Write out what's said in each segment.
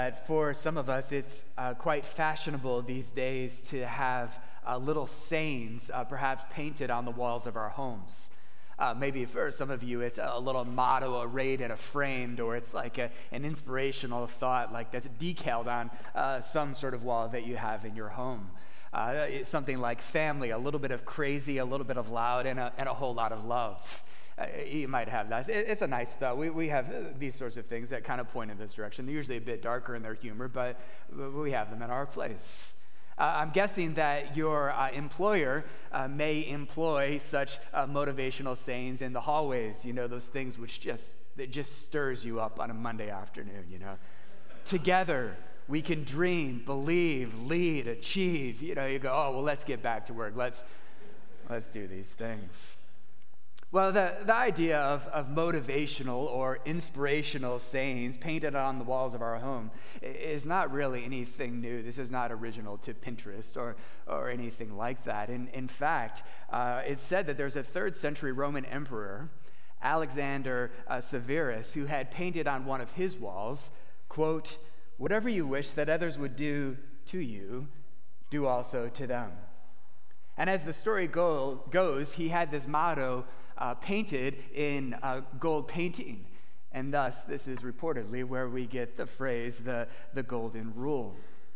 For some of us, it's quite fashionable these days to have little sayings perhaps painted on the walls of our homes. Maybe for some of you, it's a little motto arrayed in a frame, or it's like an inspirational thought like that's decaled on some sort of wall that you have in your home. It's something like family, a little bit of crazy, a little bit of loud, and a whole lot of love. You might have that. It's a nice thought. We have these sorts of things that kind of point in this direction. They're usually a bit darker in their humor, but we have them in our place. I'm guessing that your employer may employ such motivational sayings in the hallways, those things which just stirs you up on a Monday afternoon, Together, we can dream, believe, lead, achieve. You go, oh, well, let's get back to work. Let's do these things. Well, the idea of motivational or inspirational sayings painted on the walls of our home is not really anything new. This is not original to Pinterest or anything like that. In fact, it's said that there's a 3rd century Roman emperor, Alexander Severus, who had painted on one of his walls, quote, "Whatever you wish that others would do to you, do also to them." And as the story goes, he had this motto painted in gold painting. And thus, this is reportedly where we get the phrase, the golden rule.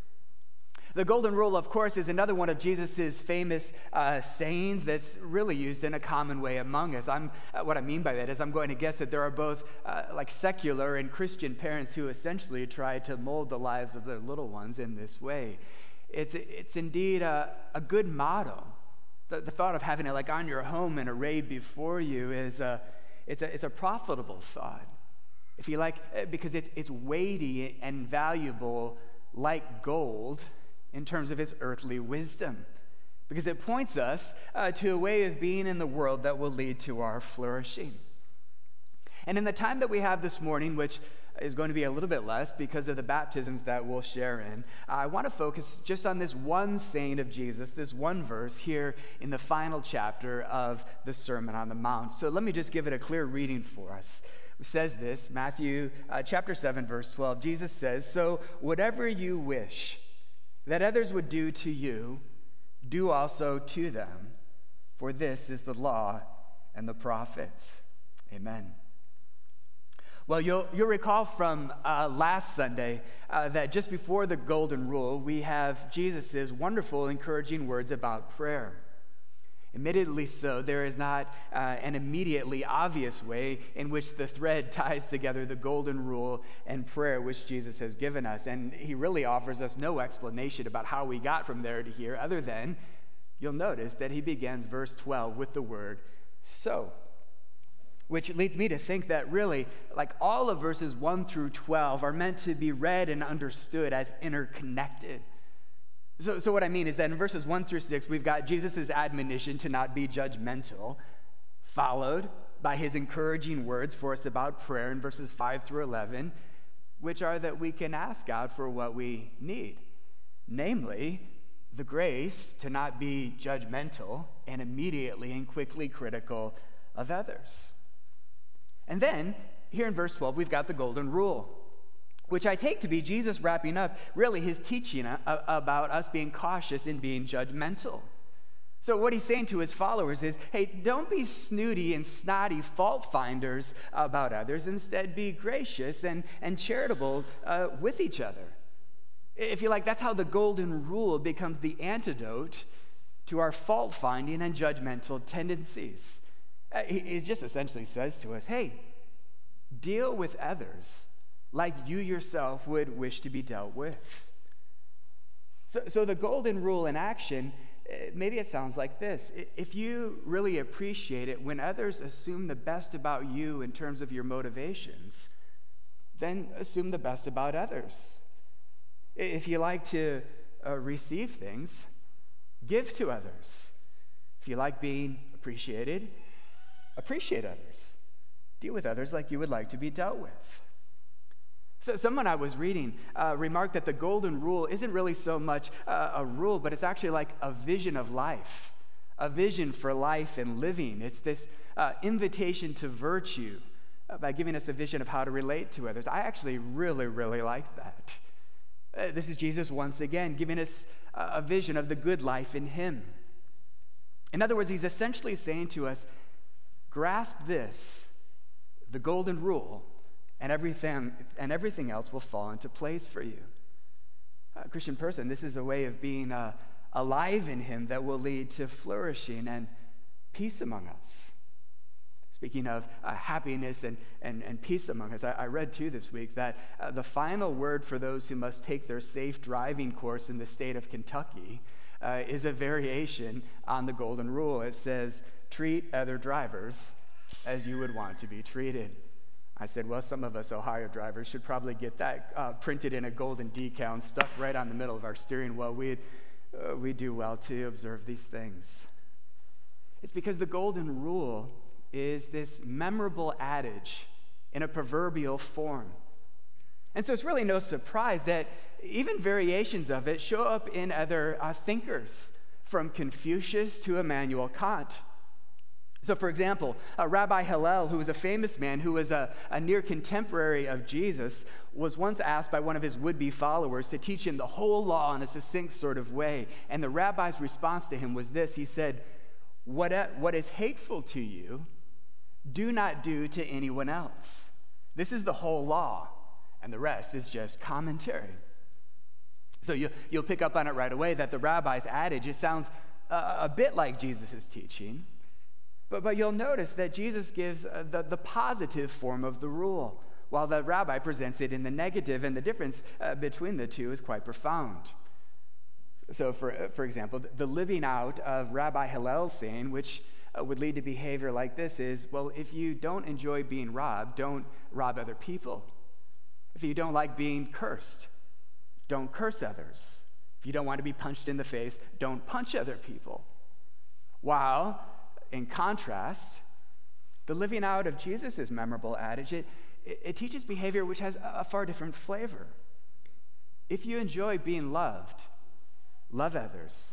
The golden rule, of course, is another one of Jesus' famous sayings that's really used in a common way among us. What I mean by that is I'm going to guess that there are both like secular and Christian parents who essentially try to mold the lives of their little ones in this way. It's indeed a good motto. The thought of having it like on your home and arrayed before you is it's a profitable thought, if you like, because it's weighty and valuable like gold in terms of its earthly wisdom, because it points us to a way of being in the world that will lead to our flourishing. And in the time that we have this morning, which is going to be a little bit less because of the baptisms that we'll share in, I want to focus just on this one saying of Jesus, this one verse here in the final chapter of the Sermon on the Mount. So let me just give it a clear reading for us. It says this, Matthew chapter 7, verse 12. Jesus says, "So whatever you wish that others would do to you, do also to them, for this is the law and the prophets." Amen. Well, you'll recall from last Sunday that just before the golden rule, we have Jesus' wonderful, encouraging words about prayer. Admittedly so, there is not an immediately obvious way in which the thread ties together the golden rule and prayer which Jesus has given us. And he really offers us no explanation about how we got from there to here, other than you'll notice that he begins verse 12 with the word "so." Which leads me to think that really, like all of verses 1 through 12 are meant to be read and understood as interconnected. So what I mean is that in verses 1 through 6, we've got Jesus' admonition to not be judgmental, followed by his encouraging words for us about prayer in verses 5 through 11, which are that we can ask God for what we need, namely the grace to not be judgmental and immediately and quickly critical of others. And then, here in verse 12, we've got the golden rule, which I take to be Jesus wrapping up really his teaching about us being cautious in being judgmental. So what he's saying to his followers is, hey, don't be snooty and snotty fault finders about others. Instead, be gracious and charitable with each other. If you like, that's how the golden rule becomes the antidote to our fault finding and judgmental tendencies. He just essentially says to us, hey, deal with others like you yourself would wish to be dealt with. So the golden rule in action, maybe it sounds like this. If you really appreciate it when others assume the best about you in terms of your motivations, then assume the best about others. If you like to receive things, give to others. If you like being appreciated, appreciate others. Deal with others like you would like to be dealt with. So someone I was reading remarked that the golden rule isn't really so much a rule, but it's actually like a vision of life, a vision for life and living. It's this invitation to virtue by giving us a vision of how to relate to others. I actually really, really like that. This is Jesus once again giving us a vision of the good life in him. In other words, he's essentially saying to us, grasp this, the golden rule, and everything else will fall into place for you. Christian person, this is a way of being alive in him that will lead to flourishing and peace among us. Speaking of happiness and peace among us, I read too this week that the final word for those who must take their safe driving course in the state of Kentucky is a variation on the golden rule. It says, treat other drivers as you would want to be treated. I said, well, some of us Ohio drivers should probably get that printed in a golden decal and stuck right on the middle of our steering wheel. We do well to observe these things. It's because the golden rule is this memorable adage in a proverbial form. And so it's really no surprise that even variations of it show up in other thinkers, from Confucius to Immanuel Kant. So, for example, Rabbi Hillel, who was a famous man who was a near contemporary of Jesus, was once asked by one of his would-be followers to teach him the whole law in a succinct sort of way. And the rabbi's response to him was this. He said, what is hateful to you, do not do to anyone else. This is the whole law, and the rest is just commentary. So you'll pick up on it right away that the rabbi's adage, it sounds a bit like Jesus' teaching, but you'll notice that Jesus gives the positive form of the rule, while the rabbi presents it in the negative, and the difference between the two is quite profound. So, for example, the living out of Rabbi Hillel's saying, which would lead to behavior like this, is, well, if you don't enjoy being robbed, don't rob other people. If you don't like being cursed, don't curse others. If you don't want to be punched in the face, don't punch other people. While, in contrast, the living out of Jesus' memorable adage, it teaches behavior which has a far different flavor. If you enjoy being loved, love others.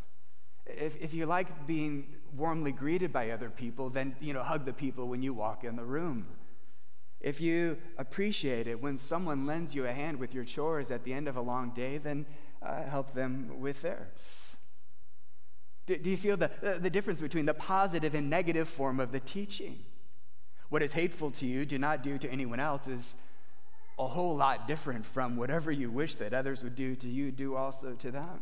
If you like being warmly greeted by other people, then, hug the people when you walk in the room. If you appreciate it when someone lends you a hand with your chores at the end of a long day, then help them with theirs. Do you feel the difference between the positive and negative form of the teaching? What is hateful to you, do not do to anyone else, is a whole lot different from whatever you wish that others would do to you, do also to them.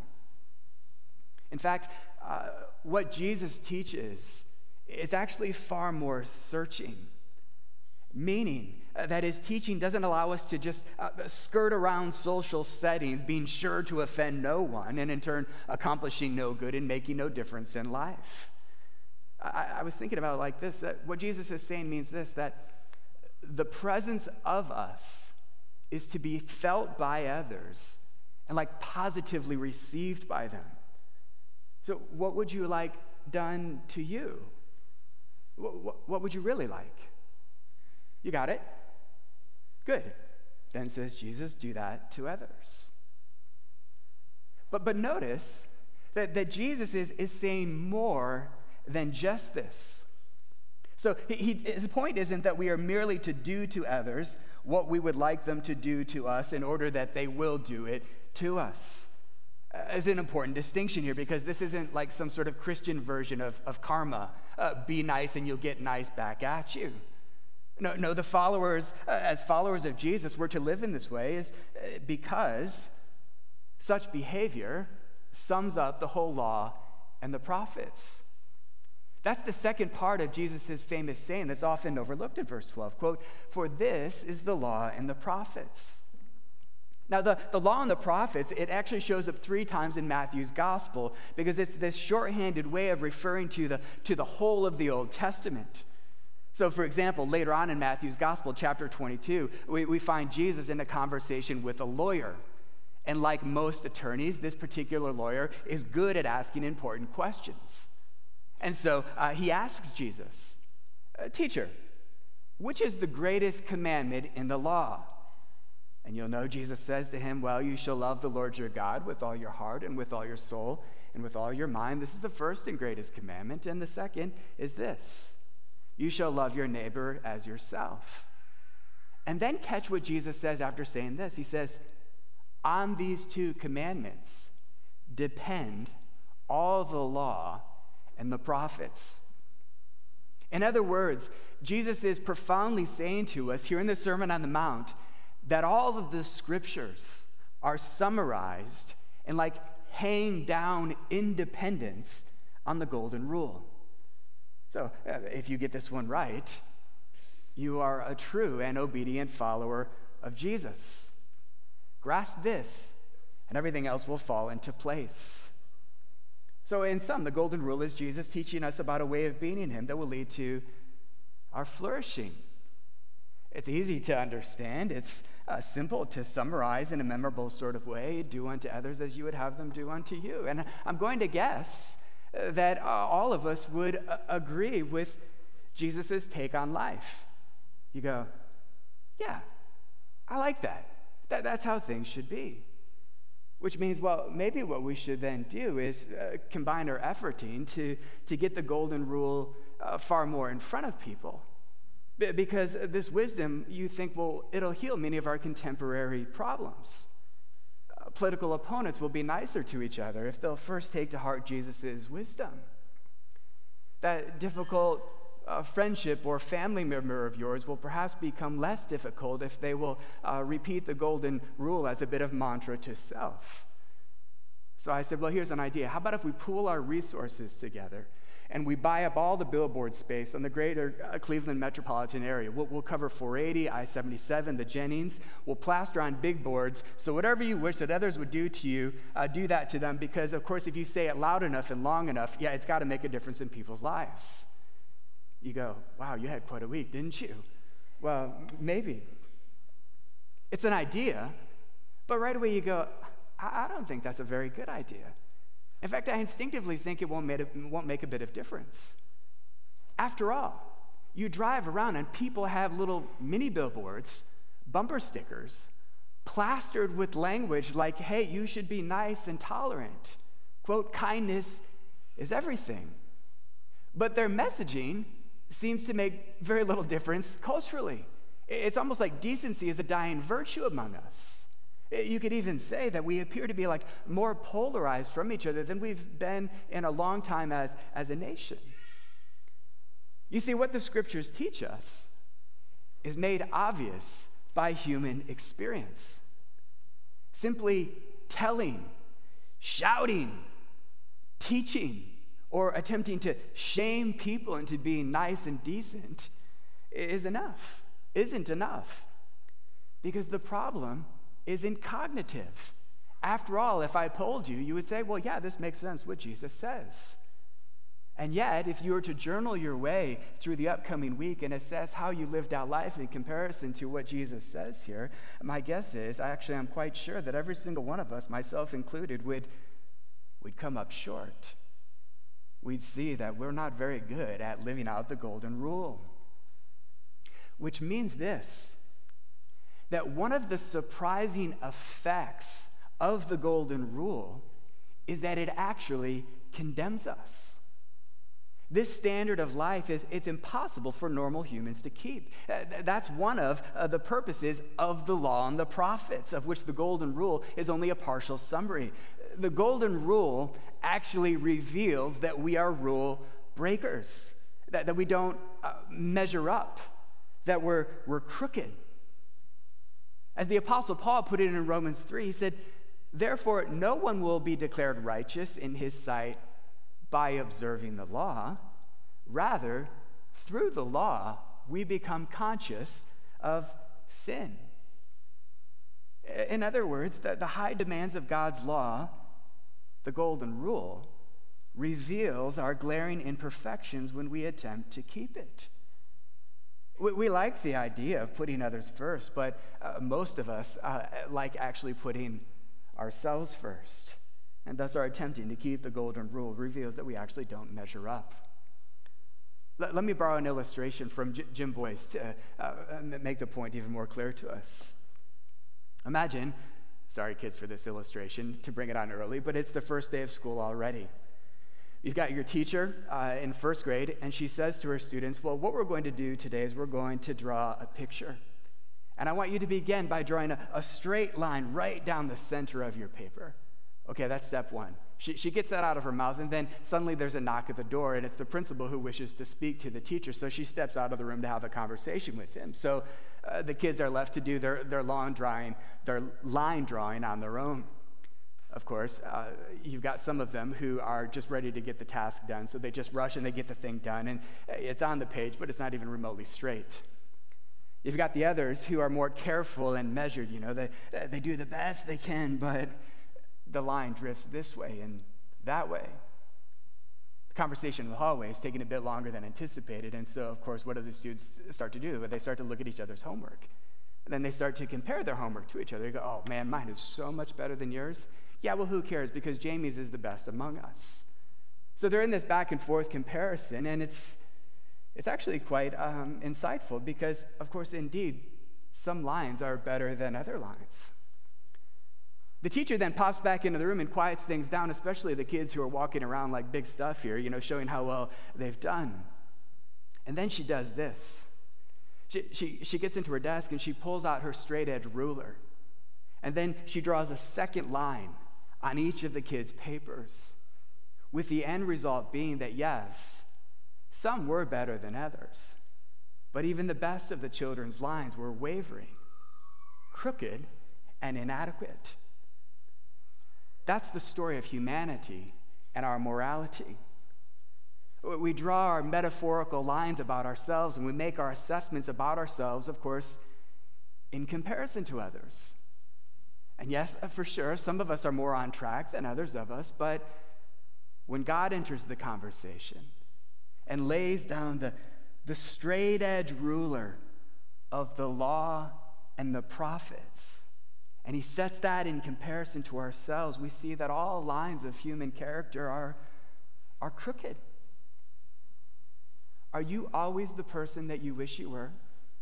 In fact, what Jesus teaches is actually far more searching, meaning that his teaching doesn't allow us to just skirt around social settings, being sure to offend no one, and in turn accomplishing no good and making no difference in life. I was thinking about it like this, that what Jesus is saying means this, that the presence of us is to be felt by others and positively received by them. So what would you like done to you? What would you really like? You got it? Good. Then says Jesus, do that to others. But notice that Jesus is saying more than just this. So his point isn't that we are merely to do to others what we would like them to do to us in order that they will do it to us. Is an important distinction here, because this isn't like some sort of Christian version of karma. Be nice and you'll get nice back at you. No, the followers, as followers of Jesus, we're to live in this way is because such behavior sums up the whole law and the prophets. That's the second part of Jesus' famous saying that's often overlooked in verse 12. Quote, for this is the law and the prophets. Now, the law and the prophets, it actually shows up 3 times in Matthew's gospel because it's this shorthanded way of referring to the whole of the Old Testament. So, for example, later on in Matthew's gospel, chapter 22, we find Jesus in a conversation with a lawyer. And like most attorneys, this particular lawyer is good at asking important questions. And so he asks Jesus, teacher, which is the greatest commandment in the law? And you'll know Jesus says to him, well, you shall love the Lord your God with all your heart and with all your soul and with all your mind. This is the first and greatest commandment. And the second is this, you shall love your neighbor as yourself. And then catch what Jesus says after saying this. He says, On these two commandments depend all the law and the prophets. In other words, Jesus is profoundly saying to us here in the Sermon on the Mount that all of the scriptures are summarized and like hang down independence on the golden rule. So if you get this one right, you are a true and obedient follower of Jesus. Grasp this, and everything else will fall into place. So in sum, the golden rule is Jesus teaching us about a way of being in him that will lead to our flourishing. It's easy to understand. It's simple to summarize in a memorable sort of way. Do unto others as you would have them do unto you. And I'm going to guess that all of us would agree with Jesus' take on life. You go, yeah, I like that. That's how things should be. Which means, well, maybe what we should then do is combine our efforting to get the golden rule far more in front of people. Because this wisdom, you think, well, it'll heal many of our contemporary problems. Political opponents will be nicer to each other if they'll first take to heart Jesus' wisdom. That difficult friendship or family member of yours will perhaps become less difficult if they will repeat the golden rule as a bit of mantra to self. So I said, well, here's an idea. How about if we pool our resources together and we buy up all the billboard space on the greater Cleveland metropolitan area? We'll cover 480, I-77, the Jennings. We'll plaster on big boards. So whatever you wish that others would do to you, do that to them. Because, of course, if you say it loud enough and long enough, yeah, it's got to make a difference in people's lives. You go, wow, you had quite a week, didn't you? Well, maybe. It's an idea, but right away you go, I don't think that's a very good idea. In fact, I instinctively think it won't make a bit of difference. After all, you drive around and people have little mini billboards, bumper stickers, plastered with language like, hey, you should be nice and tolerant. Quote, kindness is everything. But their messaging seems to make very little difference culturally. It's almost like decency is a dying virtue among us. You could even say that we appear to be like more polarized from each other than we've been in a long time as a nation. You see, what the scriptures teach us is made obvious by human experience. Simply telling, shouting, teaching, or attempting to shame people into being nice and decent isn't enough. Because the problem isn't cognitive. After all, if I told you, you would say, well, yeah, this makes sense what Jesus says. And yet, if you were to journal your way through the upcoming week and assess how you lived out life in comparison to what Jesus says here, my guess is, I'm quite sure that every single one of us, myself included, would come up short. We'd see that we're not very good at living out the golden rule. Which means this, that one of the surprising effects of the golden rule is that it actually condemns us. This standard of life it's impossible for normal humans to keep. That's one of the purposes of the law and the prophets, of which the golden rule is only a partial summary. The golden rule actually reveals that we are rule breakers, that we don't measure up, that we're crooked. As the Apostle Paul put it in Romans 3, he said, therefore, no one will be declared righteous in his sight by observing the law. Rather, through the law, we become conscious of sin. In other words, the high demands of God's law, the golden rule, reveals our glaring imperfections when we attempt to keep it. We like the idea of putting others first, but most of us like actually putting ourselves first. And thus our attempting to keep the golden rule reveals that we actually don't measure up. Let me borrow an illustration from Jim Boyce to make the point even more clear to us. Imagine, sorry kids for this illustration, to bring it on early, but it's the first day of school already. You've got your teacher in first grade, and she says to her students, well, what we're going to do today is we're going to draw a picture. And I want you to begin by drawing a straight line right down the center of your paper. Okay, that's step one. She gets that out of her mouth, and then suddenly there's a knock at the door, and it's the principal who wishes to speak to the teacher. So she steps out of the room to have a conversation with him. So the kids are left to do their line drawing on their own. Of course, you've got some of them who are just ready to get the task done, so they just rush and they get the thing done, and it's on the page, but it's not even remotely straight. You've got the others who are more careful and measured. They do the best they can, but the line drifts this way and that way. The conversation in the hallway is taking a bit longer than anticipated, and so, of course, what do the students start to do? They start to look at each other's homework. And then they start to compare their homework to each other. They go, oh, man, mine is so much better than yours. Yeah, well, who cares? Because Jamie's is the best among us. So they're in this back and forth comparison, and it's actually quite insightful because, of course, indeed, some lines are better than other lines. The teacher then pops back into the room and quiets things down, especially the kids who are walking around like big stuff here, showing how well they've done. And then she does this. She gets into her desk and she pulls out her straight edge ruler. And then she draws a second line on each of the kids' papers, with the end result being that, yes, some were better than others, but even the best of the children's lines were wavering, crooked, and inadequate. That's the story of humanity and our morality. We draw our metaphorical lines about ourselves, and we make our assessments about ourselves, of course, in comparison to others. And yes, for sure, some of us are more on track than others of us, but when God enters the conversation and lays down the straight edge ruler of the law and the prophets, and he sets that in comparison to ourselves, we see that all lines of human character are crooked. Are you always the person that you wish you were?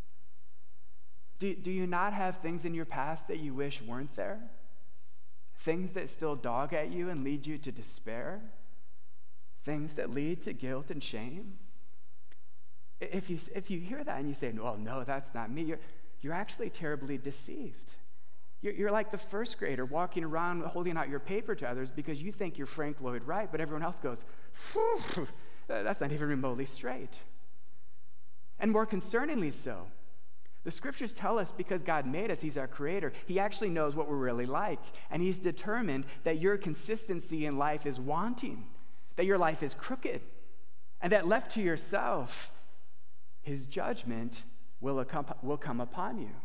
Do you not have things in your past that you wish weren't there? Things that still dog at you and lead you to despair? Things that lead to guilt and shame? If you hear that and you say, well, no, that's not me, you're actually terribly deceived. You're like the first grader walking around holding out your paper to others because you think you're Frank Lloyd Wright, but everyone else goes, that's not even remotely straight. And more concerningly so, the scriptures tell us because God made us, he's our creator, he actually knows what we're really like, and he's determined that your consistency in life is wanting, that your life is crooked, and that left to yourself, his judgment will come upon you.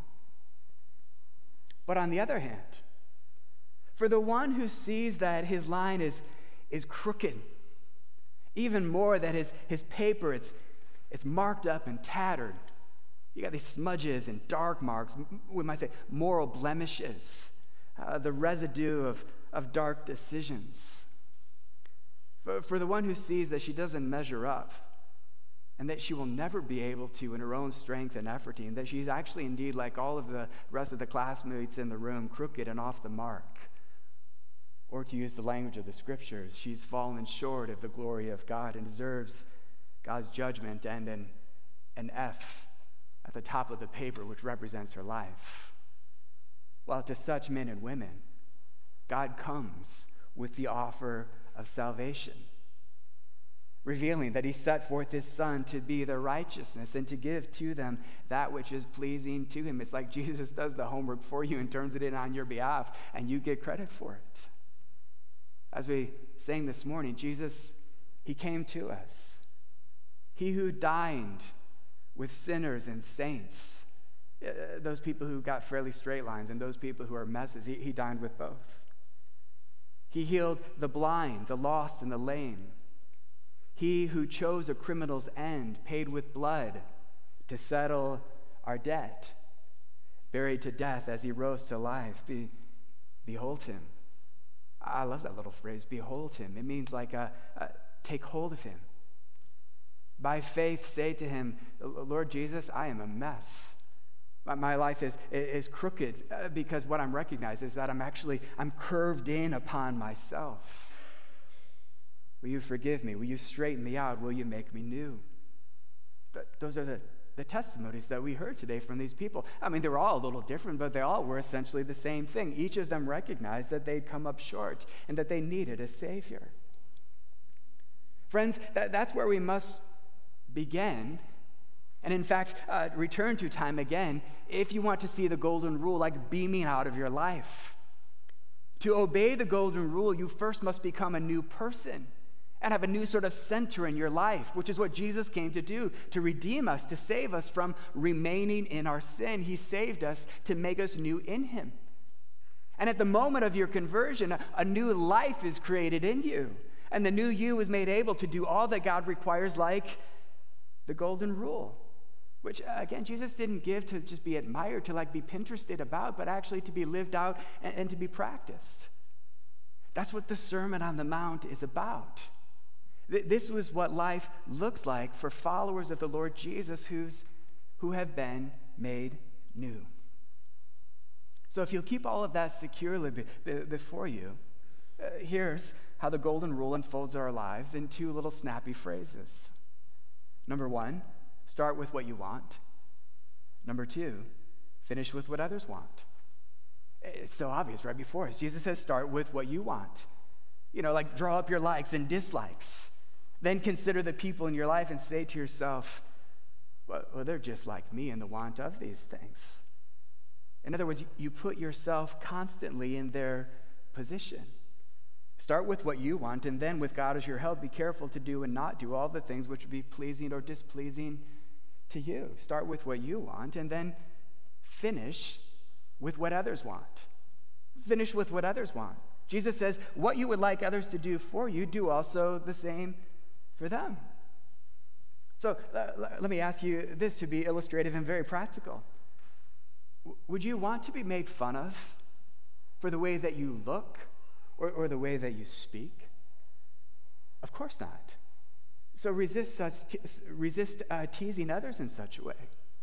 But on the other hand, for the one who sees that his line is crooked, even more that his paper, it's marked up and tattered. You got these smudges and dark marks, we might say moral blemishes, the residue of dark decisions. For the one who sees that she doesn't measure up, and that she will never be able to in her own strength and efforting, and that she's actually indeed, like all of the rest of the classmates in the room, crooked and off the mark. Or to use the language of the scriptures, she's fallen short of the glory of God and deserves God's judgment and an F at the top of the paper, which represents her life. Well, to such men and women, God comes with the offer of salvation, revealing that he set forth his Son to be their righteousness and to give to them that which is pleasing to him. It's like Jesus does the homework for you and turns it in on your behalf, and you get credit for it. As we sang this morning, Jesus, he came to us. He who dined with sinners and saints, those people who got fairly straight lines and those people who are messes, he dined with both. He healed the blind, the lost, and the lame. He who chose a criminal's end, paid with blood to settle our debt, buried to death as he rose to life. Behold him. I love that little phrase, behold him. It means like take hold of him. By faith, say to him, Lord Jesus, I am a mess. My life is crooked because what I'm recognizing is that I'm curved in upon myself. Will you forgive me? Will you straighten me out? Will you make me new? Those are the testimonies that we heard today from these people. I mean, they were all a little different, but they all were essentially the same thing. Each of them recognized that they'd come up short and that they needed a Savior. Friends, that's where we must begin, and in fact, return to time again if you want to see the golden rule like beaming out of your life. To obey the golden rule, you first must become a new person and have a new sort of center in your life, which is what Jesus came to do, to redeem us, to save us from remaining in our sin. He saved us to make us new in him. And at the moment of your conversion, a new life is created in you. And the new you is made able to do all that God requires, like the golden rule, which, again, Jesus didn't give to just be admired, to like be Pinterested about, but actually to be lived out and to be practiced. That's what the Sermon on the Mount is about. This was what life looks like for followers of the Lord Jesus who have been made new. So if you'll keep all of that securely before you, here's how the golden rule unfolds our lives in two little snappy phrases. Number one, start with what you want. Number two, finish with what others want. It's so obvious right before us. Jesus says, start with what you want. Like draw up your likes and dislikes. Then consider the people in your life and say to yourself, well, they're just like me in the want of these things. In other words, you put yourself constantly in their position. Start with what you want, and then with God as your help, be careful to do and not do all the things which would be pleasing or displeasing to you. Start with what you want, and then finish with what others want. Finish with what others want. Jesus says, what you would like others to do for you, do also the same for them. So let me ask you this to be illustrative and very practical. Would you want to be made fun of for the way that you look or the way that you speak? Of course not. So resist teasing others in such a way.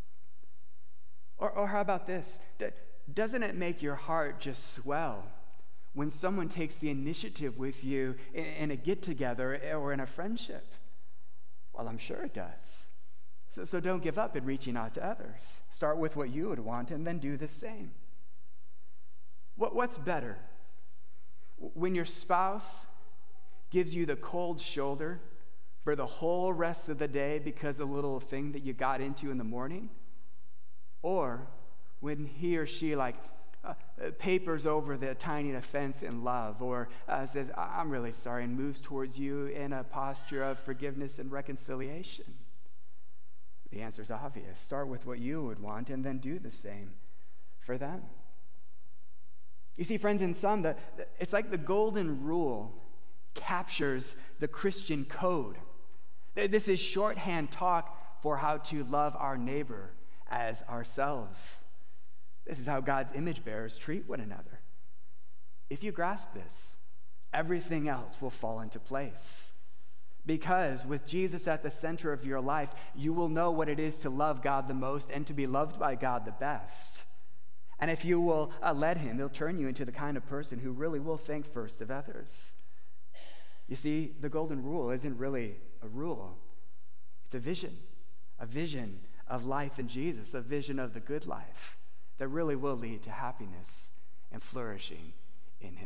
Or how about this? Doesn't it make your heart just swell when someone takes the initiative with you in a get-together or in a friendship? Well, I'm sure it does. So don't give up in reaching out to others. Start with what you would want and then do the same. What's better? When your spouse gives you the cold shoulder for the whole rest of the day because of a little thing that you got into in the morning? Or when he or she papers over the tiny offense in love, or says, I'm really sorry, and moves towards you in a posture of forgiveness and reconciliation? The answer is obvious. Start with what you would want and then do the same for them. You see, friends, in sum, it's like the golden rule captures the Christian code. This is shorthand talk for how to love our neighbor as ourselves. This is how God's image bearers treat one another. If you grasp this, everything else will fall into place. Because with Jesus at the center of your life, you will know what it is to love God the most and to be loved by God the best. And if you will let him, he'll turn you into the kind of person who really will think first of others. You see, the golden rule isn't really a rule. It's a vision of life in Jesus, a vision of the good life that really will lead to happiness and flourishing in him.